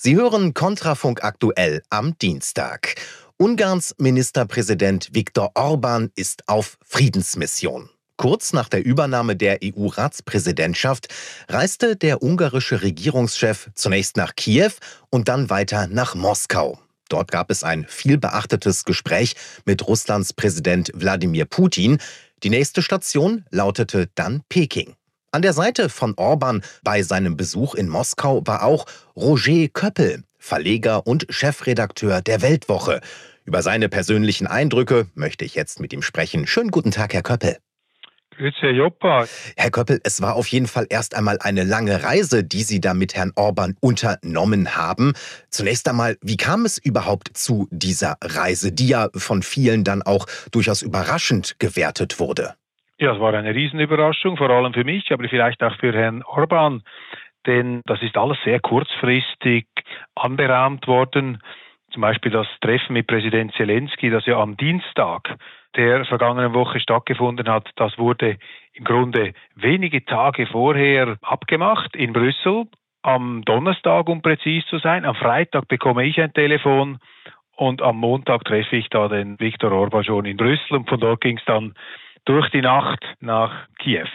Sie hören Kontrafunk aktuell am Dienstag. Ungarns Ministerpräsident Viktor Orbán ist auf Friedensmission. Kurz nach der Übernahme der EU-Ratspräsidentschaft reiste der ungarische Regierungschef zunächst nach Kiew und dann weiter nach Moskau. Dort gab es ein vielbeachtetes Gespräch mit Russlands Präsident Wladimir Putin. Die nächste Station lautete dann Peking. An der Seite von Orbán bei seinem Besuch in Moskau war auch Roger Köppel, Verleger und Chefredakteur der Weltwoche. Über seine persönlichen Eindrücke möchte ich jetzt mit ihm sprechen. Schönen guten Tag, Herr Köppel. Grüezi, Herr Joppa. Herr Köppel, es war auf jeden Fall erst einmal eine lange Reise, die Sie da mit Herrn Orbán unternommen haben. Zunächst einmal, wie kam es überhaupt zu dieser Reise, die ja von vielen dann auch durchaus überraschend gewertet wurde? Ja, es war eine Riesenüberraschung, vor allem für mich, aber vielleicht auch für Herrn Orbán, denn das ist alles sehr kurzfristig anberaumt worden. Zum Beispiel das Treffen mit Präsident Zelensky, das ja am Dienstag der vergangenen Woche stattgefunden hat, das wurde im Grunde wenige Tage vorher abgemacht in Brüssel. Am Donnerstag, um präzis zu sein, am Freitag bekomme ich ein Telefon und am Montag treffe ich da den Viktor Orbán schon in Brüssel und von dort ging es dann durch die Nacht nach Kiew.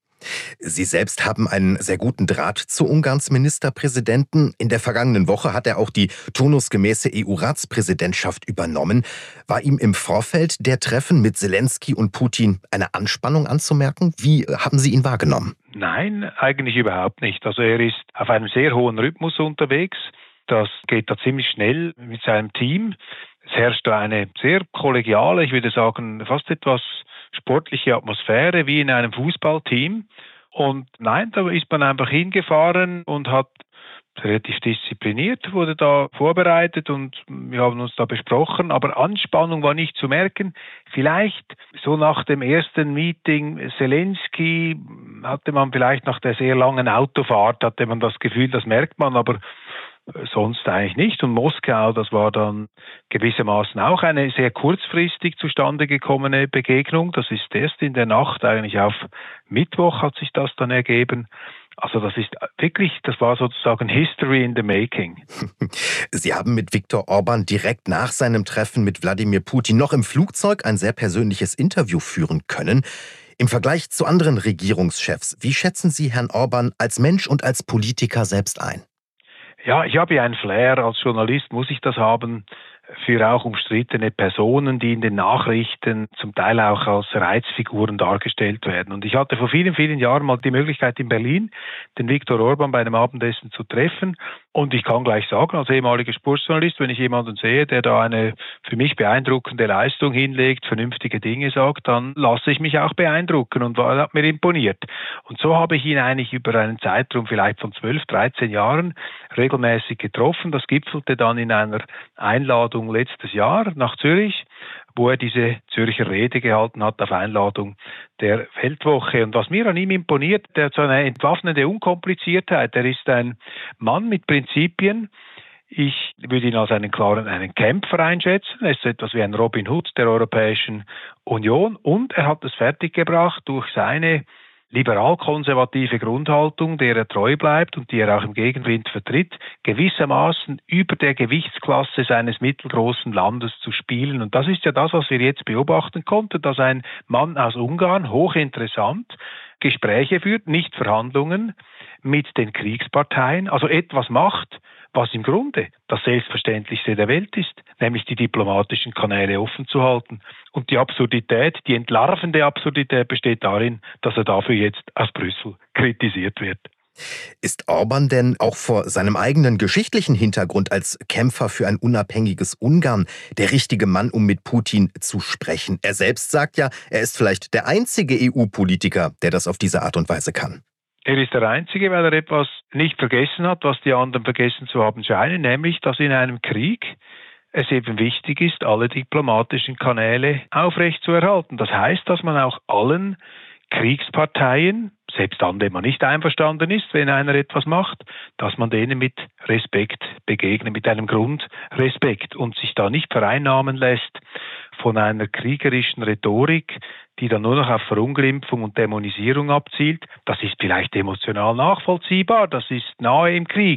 Sie selbst haben einen sehr guten Draht zu Ungarns Ministerpräsidenten. In der vergangenen Woche hat er auch die turnusgemäße EU-Ratspräsidentschaft übernommen. War ihm im Vorfeld der Treffen mit Zelensky und Putin eine Anspannung anzumerken? Wie haben Sie ihn wahrgenommen? Nein, eigentlich überhaupt nicht. Also er ist auf einem sehr hohen Rhythmus unterwegs. Das geht da ziemlich schnell mit seinem Team. Es herrscht da eine sehr kollegiale, ich würde sagen, fast etwas sportliche Atmosphäre wie in einem Fußballteam. Und nein, da ist man einfach hingefahren und hat relativ diszipliniert, wurde da vorbereitet und wir haben uns da besprochen, aber Anspannung war nicht zu merken. Vielleicht so nach dem ersten Meeting Zelensky hatte man vielleicht nach der sehr langen Autofahrt, hatte man das Gefühl, das merkt man, aber sonst eigentlich nicht. Und Moskau, das war dann gewissermaßen auch eine sehr kurzfristig zustande gekommene Begegnung. Das ist erst in der Nacht, eigentlich auf Mittwoch hat sich das dann ergeben. Also das ist wirklich, das war sozusagen History in the making. Sie haben mit Viktor Orbán direkt nach seinem Treffen mit Wladimir Putin noch im Flugzeug ein sehr persönliches Interview führen können. Im Vergleich zu anderen Regierungschefs, wie schätzen Sie Herrn Orbán als Mensch und als Politiker selbst ein? Ja, ich habe ja einen Flair, als Journalist muss ich das haben, für auch umstrittene Personen, die in den Nachrichten zum Teil auch als Reizfiguren dargestellt werden. Und ich hatte vor vielen, vielen Jahren mal die Möglichkeit in Berlin, den Viktor Orbán bei einem Abendessen zu treffen. Und ich kann gleich sagen, als ehemaliger Sportjournalist, wenn ich jemanden sehe, der da eine für mich beeindruckende Leistung hinlegt, vernünftige Dinge sagt, dann lasse ich mich auch beeindrucken und hat mir imponiert. Und so habe ich ihn eigentlich über einen Zeitraum vielleicht von 12, 13 Jahren regelmäßig getroffen. Das gipfelte dann in einer Einladung letztes Jahr nach Zürich, wo er diese Zürcher Rede gehalten hat auf Einladung der Weltwoche. Und was mir an ihm imponiert, der hat so eine entwaffnende Unkompliziertheit. Er ist ein Mann mit Prinzipien. Ich würde ihn als einen Kämpfer einschätzen. Er ist so etwas wie ein Robin Hood der Europäischen Union. Und er hat es fertiggebracht, durch seine liberal-konservative Grundhaltung, der er treu bleibt und die er auch im Gegenwind vertritt, gewissermaßen über der Gewichtsklasse seines mittelgroßen Landes zu spielen. Und das ist ja das, was wir jetzt beobachten konnten, dass ein Mann aus Ungarn, hochinteressant, Gespräche führt, nicht Verhandlungen mit den Kriegsparteien, also etwas macht, was im Grunde das Selbstverständlichste der Welt ist, nämlich die diplomatischen Kanäle offen zu halten. Und die Absurdität, die entlarvende Absurdität besteht darin, dass er dafür jetzt aus Brüssel kritisiert wird. Ist Orbán denn auch vor seinem eigenen geschichtlichen Hintergrund als Kämpfer für ein unabhängiges Ungarn der richtige Mann, um mit Putin zu sprechen? Er selbst sagt ja, er ist vielleicht der einzige EU-Politiker, der das auf diese Art und Weise kann. Er ist der Einzige, weil er etwas nicht vergessen hat, was die anderen vergessen zu haben scheinen, nämlich, dass in einem Krieg es eben wichtig ist, alle diplomatischen Kanäle aufrechtzuerhalten. Das heißt, dass man auch allen Kriegsparteien, selbst an denen man nicht einverstanden ist, wenn einer etwas macht, dass man denen mit Respekt begegnet, mit einem Grundrespekt und sich da nicht vereinnahmen lässt von einer kriegerischen Rhetorik, die dann nur noch auf Verunglimpfung und Dämonisierung abzielt. Das ist vielleicht emotional nachvollziehbar, das ist nahe im Krieg.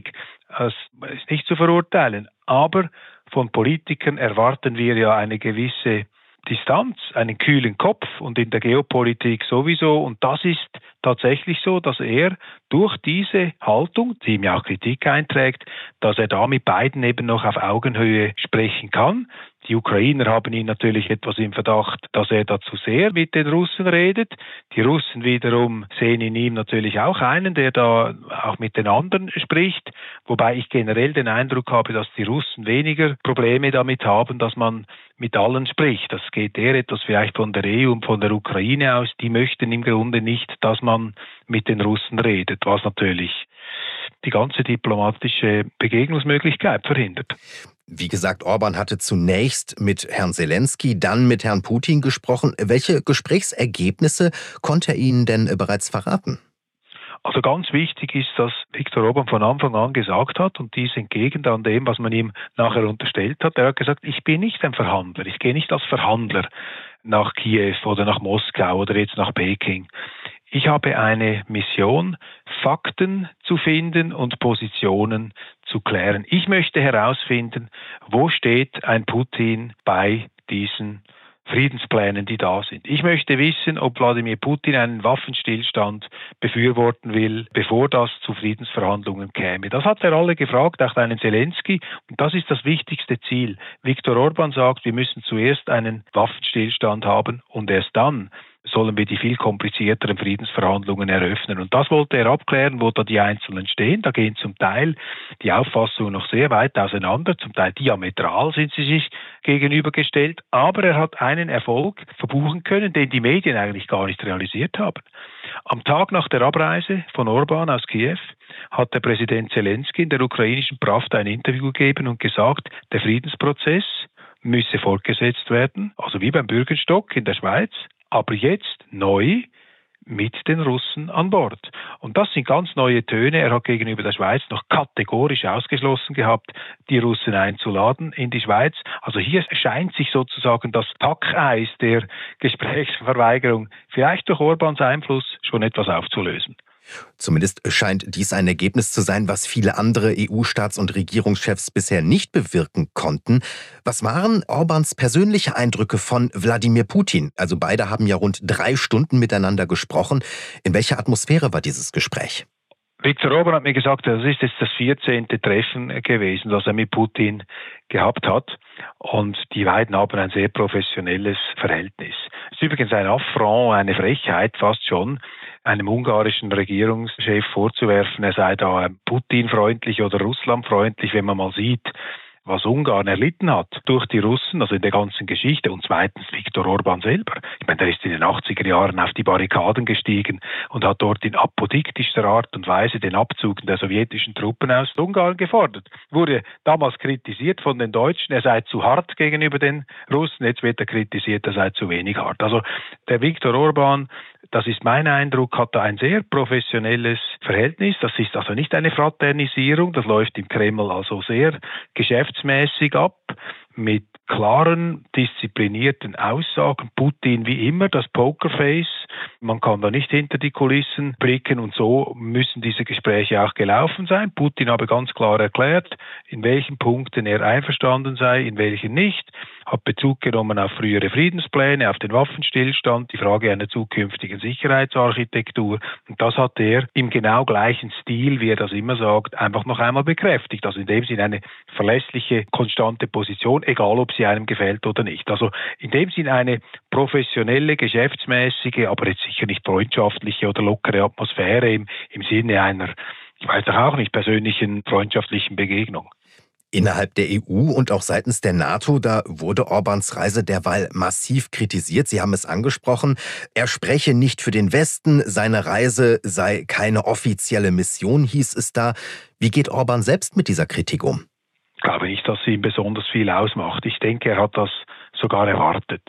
Das ist nicht zu verurteilen. Aber von Politikern erwarten wir ja eine gewisse Distanz, einen kühlen Kopf und in der Geopolitik sowieso. Und das ist tatsächlich so, dass er durch diese Haltung, die ihm ja auch Kritik einträgt, dass er da mit beiden eben noch auf Augenhöhe sprechen kann. Die Ukrainer haben ihn natürlich etwas im Verdacht, dass er da zu sehr mit den Russen redet. Die Russen wiederum sehen in ihm natürlich auch einen, der da auch mit den anderen spricht. Wobei ich generell den Eindruck habe, dass die Russen weniger Probleme damit haben, dass man mit allen spricht. Das geht eher etwas vielleicht von der EU und von der Ukraine aus. Die möchten im Grunde nicht, dass man mit den Russen redet, was natürlich die ganze diplomatische Begegnungsmöglichkeit verhindert. Wie gesagt, Orban hatte zunächst mit Herrn Zelensky, dann mit Herrn Putin gesprochen. Welche Gesprächsergebnisse konnte er Ihnen denn bereits verraten? Also ganz wichtig ist, dass Viktor Orban von Anfang an gesagt hat, und dies entgegen dann dem, was man ihm nachher unterstellt hat, er hat gesagt, ich bin nicht ein Verhandler, ich gehe nicht als Verhandler nach Kiew oder nach Moskau oder jetzt nach Peking. Ich habe eine Mission, Fakten zu finden und Positionen zu klären. Ich möchte herausfinden, wo steht ein Putin bei diesen Friedensplänen, die da sind. Ich möchte wissen, ob Wladimir Putin einen Waffenstillstand befürworten will, bevor das zu Friedensverhandlungen käme. Das hat er alle gefragt, auch einen Zelensky. Und das ist das wichtigste Ziel. Viktor Orban sagt, wir müssen zuerst einen Waffenstillstand haben und erst dann sollen wir die viel komplizierteren Friedensverhandlungen eröffnen. Und das wollte er abklären, wo da die Einzelnen stehen. Da gehen zum Teil die Auffassungen noch sehr weit auseinander, zum Teil diametral sind sie sich gegenübergestellt. Aber er hat einen Erfolg verbuchen können, den die Medien eigentlich gar nicht realisiert haben. Am Tag nach der Abreise von Orban aus Kiew hat der Präsident Zelensky in der ukrainischen Pravda ein Interview gegeben und gesagt, der Friedensprozess müsse fortgesetzt werden, also wie beim Bürgerstock in der Schweiz, aber jetzt neu mit den Russen an Bord. Und das sind ganz neue Töne. Er hat gegenüber der Schweiz noch kategorisch ausgeschlossen gehabt, die Russen einzuladen in die Schweiz. Also hier scheint sich sozusagen das Packeis der Gesprächsverweigerung vielleicht durch Orbans Einfluss schon etwas aufzulösen. Zumindest scheint dies ein Ergebnis zu sein, was viele andere EU-Staats- und Regierungschefs bisher nicht bewirken konnten. Was waren Orbans persönliche Eindrücke von Wladimir Putin? Also beide haben ja rund 3 Stunden miteinander gesprochen. In welcher Atmosphäre war dieses Gespräch? Viktor Orban hat mir gesagt, das ist jetzt das 14. Treffen gewesen, das er mit Putin gehabt hat. Und die beiden haben ein sehr professionelles Verhältnis. Es ist übrigens ein Affront, eine Frechheit fast schon, einem ungarischen Regierungschef vorzuwerfen, er sei da Putin-freundlich oder Russland-freundlich, wenn man mal sieht, was Ungarn erlitten hat durch die Russen, also in der ganzen Geschichte. Und zweitens Viktor Orban selber. Ich meine, der ist in den 80er Jahren auf die Barrikaden gestiegen und hat dort in apodiktischster Art und Weise den Abzug der sowjetischen Truppen aus Ungarn gefordert. Wurde damals kritisiert von den Deutschen, er sei zu hart gegenüber den Russen. Jetzt wird er kritisiert, er sei zu wenig hart. Also der Viktor Orban, das ist mein Eindruck, hat da ein sehr professionelles Verhältnis. Das ist also nicht eine Fraternisierung, das läuft im Kreml also sehr geschäftsmäßig ab, mit klaren, disziplinierten Aussagen. Putin wie immer, das Pokerface. Man kann da nicht hinter die Kulissen blicken und so müssen diese Gespräche auch gelaufen sein. Putin habe ganz klar erklärt, in welchen Punkten er einverstanden sei, in welchen nicht. Hat Bezug genommen auf frühere Friedenspläne, auf den Waffenstillstand, die Frage einer zukünftigen Sicherheitsarchitektur. Und das hat er im genau gleichen Stil, wie er das immer sagt, einfach noch einmal bekräftigt. Also in dem Sinne eine verlässliche, konstante Position, egal ob sie einem gefällt oder nicht. Also in dem Sinne eine professionelle, geschäftsmäßige, aber jetzt sicher nicht freundschaftliche oder lockere Atmosphäre im Sinne einer, ich weiß doch auch nicht, persönlichen, freundschaftlichen Begegnung. Innerhalb der EU und auch seitens der NATO, da wurde Orbans Reise derweil massiv kritisiert. Sie haben es angesprochen. Er spreche nicht für den Westen. Seine Reise sei keine offizielle Mission, hieß es da. Wie geht Orban selbst mit dieser Kritik um? Ich glaube nicht, dass sie ihm besonders viel ausmacht. Ich denke, er hat das sogar erwartet.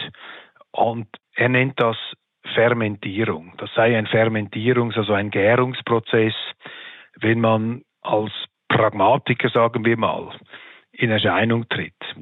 Und er nennt das Fermentierung. Das sei ein also ein Gärungsprozess, wenn man als Pragmatiker, sagen wir mal, in Erscheinung tritt.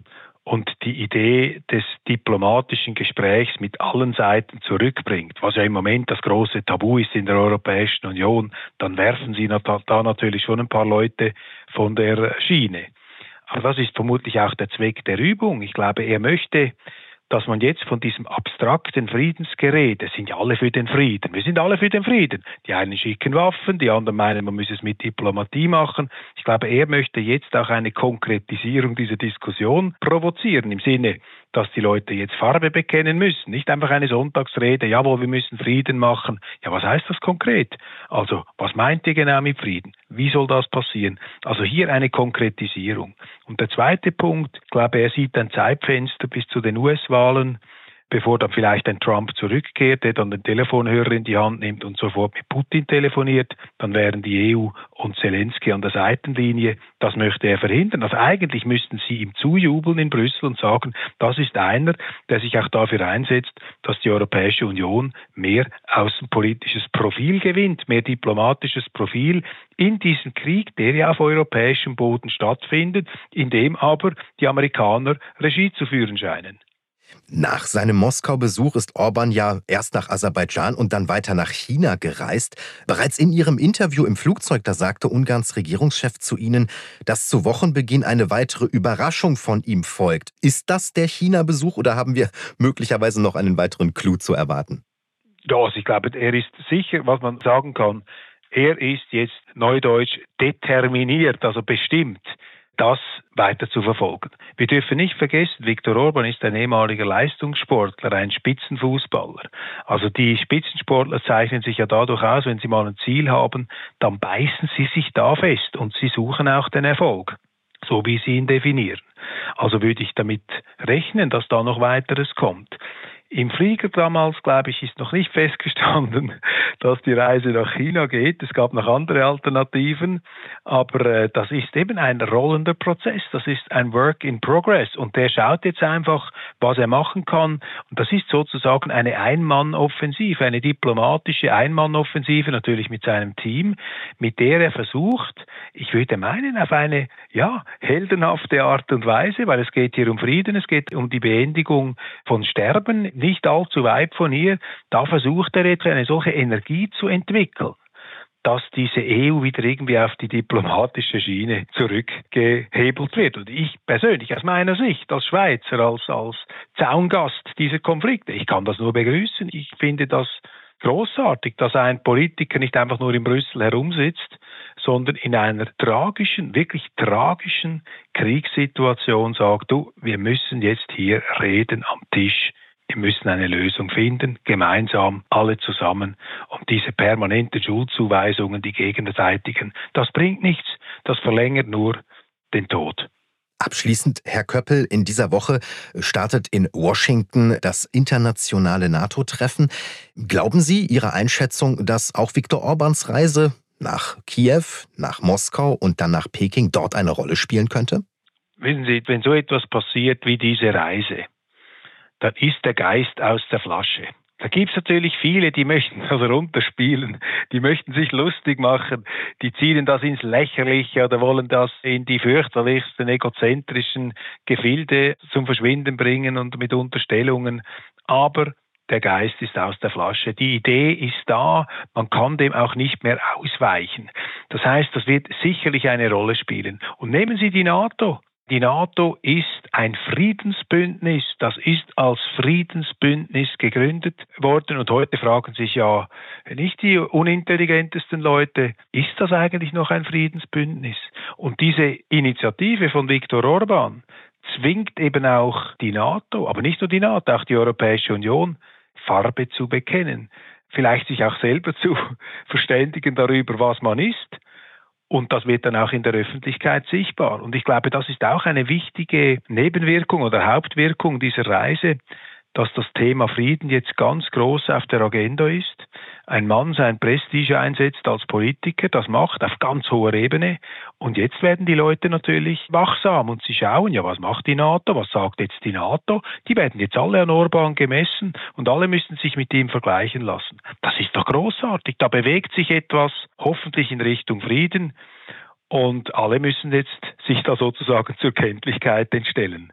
und die Idee des diplomatischen Gesprächs mit allen Seiten zurückbringt, was ja im Moment das große Tabu ist in der Europäischen Union, dann werfen Sie da natürlich schon ein paar Leute von der Schiene. Aber das ist vermutlich auch der Zweck der Übung. Ich glaube, er möchte, dass man jetzt von diesem abstrakten Friedensgerede, sind ja alle für den Frieden, wir sind alle für den Frieden. Die einen schicken Waffen, die anderen meinen, man müsse es mit Diplomatie machen. Ich glaube, er möchte jetzt auch eine Konkretisierung dieser Diskussion provozieren, im Sinne, dass die Leute jetzt Farbe bekennen müssen. Nicht einfach eine Sonntagsrede, jawohl, wir müssen Frieden machen. Ja, was heißt das konkret? Also, was meint ihr genau mit Frieden? Wie soll das passieren? Also hier eine Konkretisierung. Und der zweite Punkt, ich glaube, er sieht ein Zeitfenster bis zu den US-Wahlen, bevor dann vielleicht ein Trump zurückkehrt, der dann den Telefonhörer in die Hand nimmt und sofort mit Putin telefoniert, dann wären die EU und Zelensky an der Seitenlinie. Das möchte er verhindern. Also eigentlich müssten sie ihm zujubeln in Brüssel und sagen, das ist einer, der sich auch dafür einsetzt, dass die Europäische Union mehr außenpolitisches Profil gewinnt, mehr diplomatisches Profil in diesem Krieg, der ja auf europäischem Boden stattfindet, in dem aber die Amerikaner Regie zu führen scheinen. Nach seinem Moskau-Besuch ist Orbán ja erst nach Aserbaidschan und dann weiter nach China gereist. Bereits in Ihrem Interview im Flugzeug, da sagte Ungarns Regierungschef zu Ihnen, dass zu Wochenbeginn eine weitere Überraschung von ihm folgt. Ist das der China-Besuch oder haben wir möglicherweise noch einen weiteren Clou zu erwarten? Ja, also ich glaube, er ist sicher, was man sagen kann, er ist jetzt neudeutsch determiniert, also bestimmt, das weiter zu verfolgen. Wir dürfen nicht vergessen, Viktor Orbán ist ein ehemaliger Leistungssportler, ein Spitzenfußballer. Also die Spitzensportler zeichnen sich ja dadurch aus, wenn sie mal ein Ziel haben, dann beißen sie sich da fest und sie suchen auch den Erfolg, so wie sie ihn definieren. Also würde ich damit rechnen, dass da noch weiteres kommt. Im Flieger damals, glaube ich, ist noch nicht festgestanden, dass die Reise nach China geht. Es gab noch andere Alternativen, aber das ist eben ein rollender Prozess. Das ist ein Work in Progress und der schaut jetzt einfach, was er machen kann. Und das ist sozusagen eine Ein-Mann-Offensive, eine diplomatische Ein-Mann-Offensive, natürlich mit seinem Team, mit der er versucht, ich würde meinen, auf eine heldenhafte Art und Weise, weil es geht hier um Frieden, es geht um die Beendigung von Sterben, nicht allzu weit von hier, da versucht er jetzt eine solche Energie zu entwickeln, dass diese EU wieder irgendwie auf die diplomatische Schiene zurückgehebelt wird. Und ich persönlich, aus meiner Sicht, als Schweizer, als Zaungast dieser Konflikte, ich kann das nur begrüßen. Ich finde das großartig, dass ein Politiker nicht einfach nur in Brüssel herumsitzt, sondern in einer tragischen, wirklich tragischen Kriegssituation sagt, wir müssen jetzt hier reden am Tisch. Wir müssen eine Lösung finden, gemeinsam, alle zusammen. Und diese permanenten Schuldzuweisungen, die gegenseitigen, das bringt nichts. Das verlängert nur den Tod. Abschließend, Herr Köppel, in dieser Woche startet in Washington das internationale NATO-Treffen. Glauben Sie Ihrer Einschätzung, dass auch Viktor Orbáns Reise nach Kiew, nach Moskau und dann nach Peking dort eine Rolle spielen könnte? Wissen Sie, wenn so etwas passiert wie diese Reise, dann ist der Geist aus der Flasche. Da gibt es natürlich viele, die möchten das runterspielen, die möchten sich lustig machen, die ziehen das ins Lächerliche oder wollen das in die fürchterlichsten egozentrischen Gefilde zum Verschwinden bringen und mit Unterstellungen. Aber der Geist ist aus der Flasche. Die Idee ist da, man kann dem auch nicht mehr ausweichen. Das heißt, das wird sicherlich eine Rolle spielen. Und nehmen Sie die NATO. Die NATO ist ein Friedensbündnis, das ist als Friedensbündnis gegründet worden und heute fragen sich ja nicht die unintelligentesten Leute, ist das eigentlich noch ein Friedensbündnis? Und diese Initiative von Viktor Orbán zwingt eben auch die NATO, aber nicht nur die NATO, auch die Europäische Union, Farbe zu bekennen, vielleicht sich auch selber zu verständigen darüber, was man ist. Und das wird dann auch in der Öffentlichkeit sichtbar. Und ich glaube, das ist auch eine wichtige Nebenwirkung oder Hauptwirkung dieser Reise, dass das Thema Frieden jetzt ganz groß auf der Agenda ist. Ein Mann sein Prestige einsetzt als Politiker, das macht auf ganz hoher Ebene. Und jetzt werden die Leute natürlich wachsam und sie schauen, ja, was macht die NATO, was sagt jetzt die NATO? Die werden jetzt alle an Orbán gemessen und alle müssen sich mit ihm vergleichen lassen. Das ist doch großartig, da bewegt sich etwas, hoffentlich in Richtung Frieden. Und alle müssen jetzt sich da sozusagen zur Kenntlichkeit entstellen.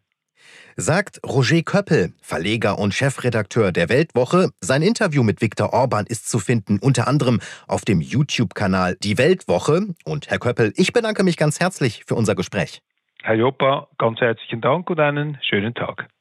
Sagt Roger Köppel, Verleger und Chefredakteur der Weltwoche. Sein Interview mit Viktor Orbán ist zu finden, unter anderem auf dem YouTube-Kanal Die Weltwoche. Und Herr Köppel, ich bedanke mich ganz herzlich für unser Gespräch. Herr Joppa, ganz herzlichen Dank und einen schönen Tag.